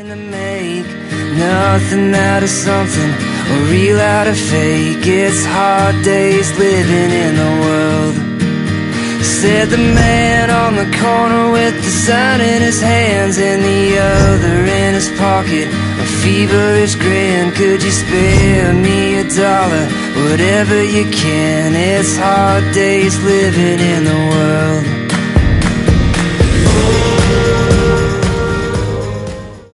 to make nothing out of something, or real out of fake. It's hard days living in the world, said the man on the corner with the sign in his hands and the other in his pocket, a feverish grin. Could you spare me $1? Whatever you can. It's hard days living in the world.